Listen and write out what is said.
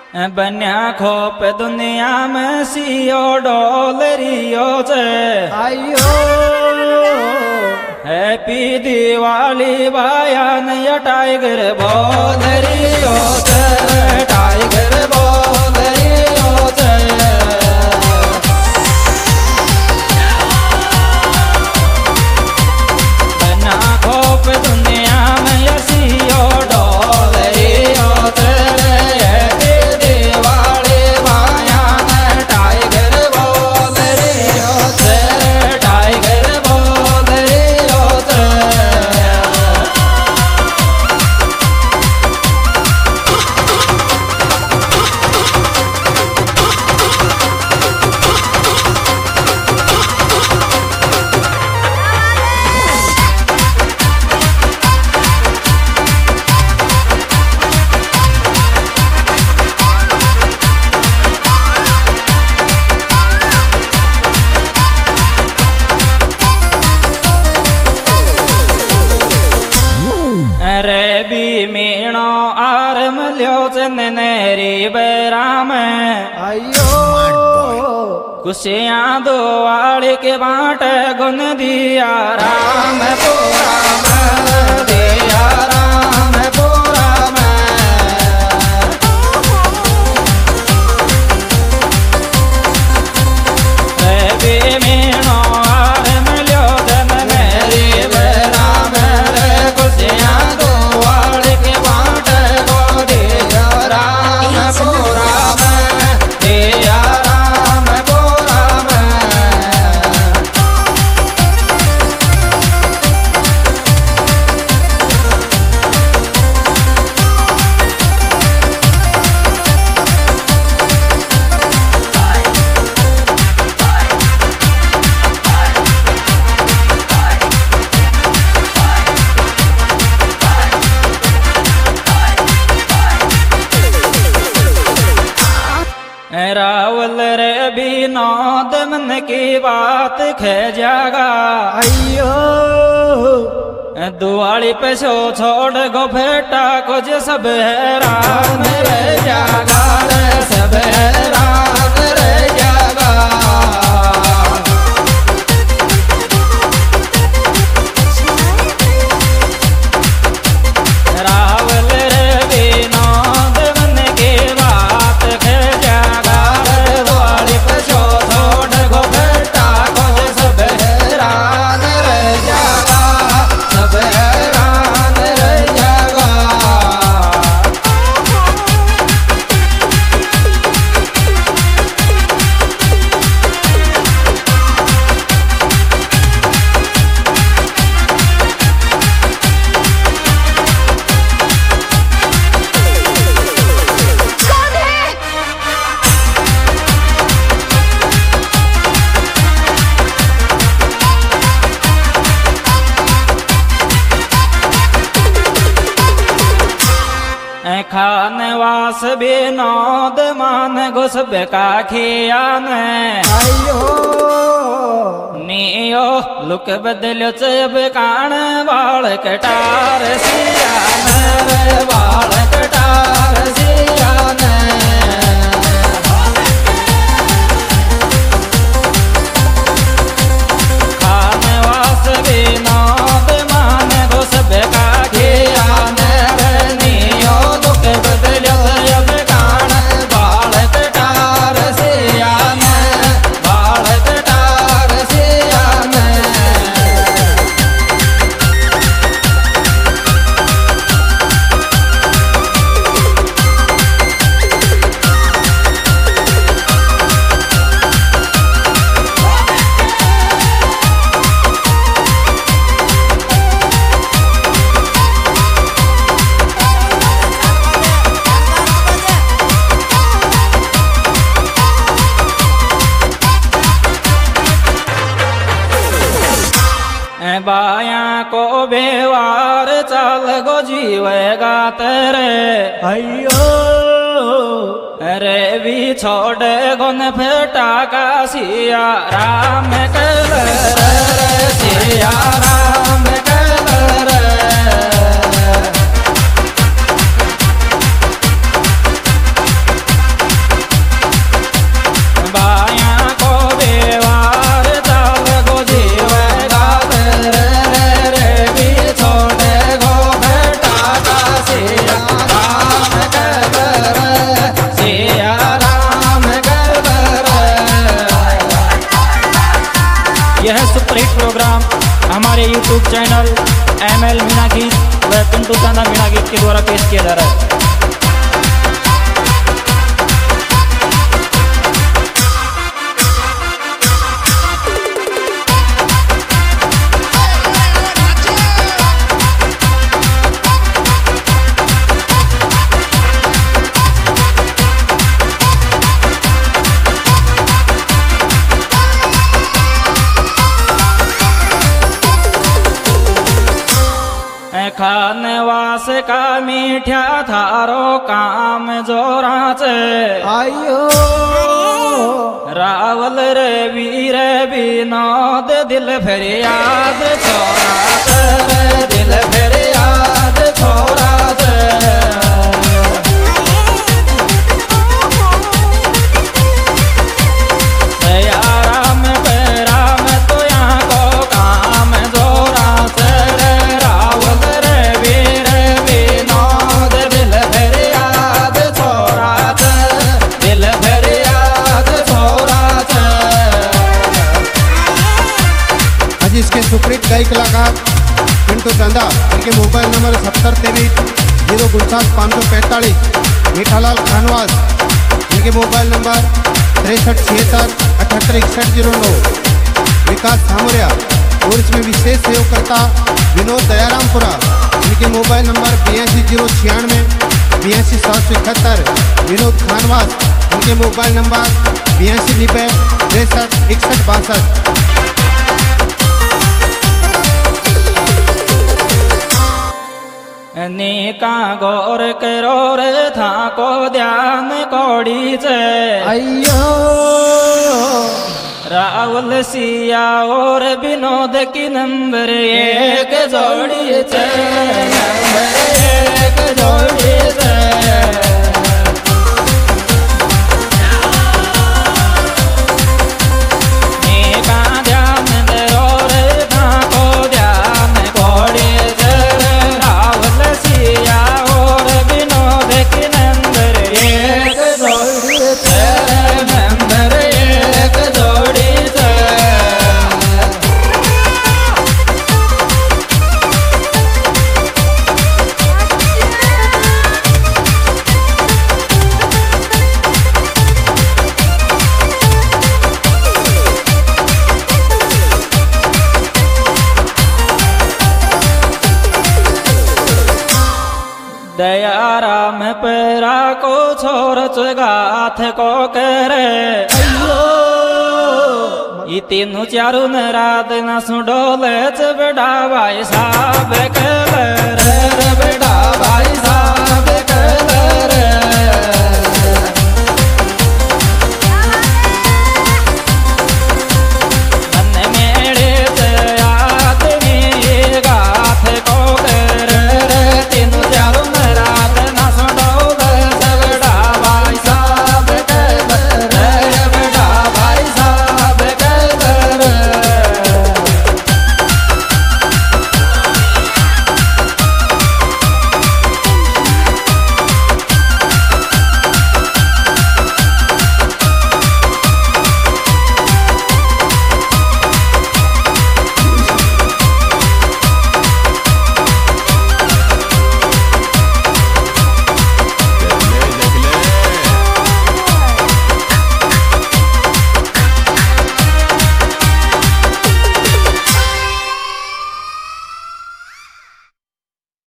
बन्या खोप दुनिया में सियो डॉलरियो से आयो हैप्पी दिवाली बायान या टाइगर बोलरियो से टाइगर बोलरियो से बन्या खोप दुनिया में या सियो डॉलरियो से रे भी मीणो आर मल्यो चंदनेरी बैराम आयो खुशियाँ दो वाले के बाट गुन दिया राम पुराम दिया राम पुराम रे भी मीणो आर मल्यो चंदनेरी बैराम रे खुशियाँ रावल रे भी नौद मन की बात खे जागा आयो दुआली पे सो छोड़ गो फेटा कुछ सब है राम रे जागा रे सब है राम रे जागा रावल रे भी नौद मन की बात खे जागा दुआली पे सो छोड़ गो फेटा कुछ सब है राम रे जागा सब है राम रे जागा खान वास बिनोद मान घुसब का खियान आयो नियो लुक बदलो चब कान बाल कटार सियान रे बाल कटार सियान खान वास बिनोद मान घुसब का खियान बाया को बेवार चल गो जीवेगा तेरे आयो रे भी छोड़ गुन फेटा का सिया राम कल रे सिया राम कल रे यूट्यूब चैनल ML मीणा गीत व पिंटू चांदा मीणा गीत के द्वारा पेश किया जा रहा है। खानवास का मीठा थारो काम जोराचे आयो रावल रे वीर विनोद दिल भर याद छोरा रे दिल भर याद छोरा इसके सुपरीत गायक कलाकार पिंटू चांदा, इनके मोबाइल नंबर 7023-059-545, मीठालाल खानवास, इनके मोबाइल नंबर 6376-786109, विकास सामुरिया और इसमें विशेष सहयोगकर्ता विनोद दयारामपुरा, इनके मोबाइल नंबर 8209-82771, विनोद खानवास, इनके मोबाइल नंबर 8290-636162। नीका गौर करो रे था को ध्यान कोड़ी से आयो रावल सिया और विनोद की नंबर एक जोड़ी से नंबर एक जोड़ी से नीका ध्यान दरो रे था को ध्यान कोड़ी से और विनोद की नंबर एक जोड़ी से नंबर एक जोड़ी से दयाराम पेरा को छोर चगाथ को करे ये तीनों चारों न रात न सुडोले च बेटा भाई साहब करे रे बेटा भाई साहब करे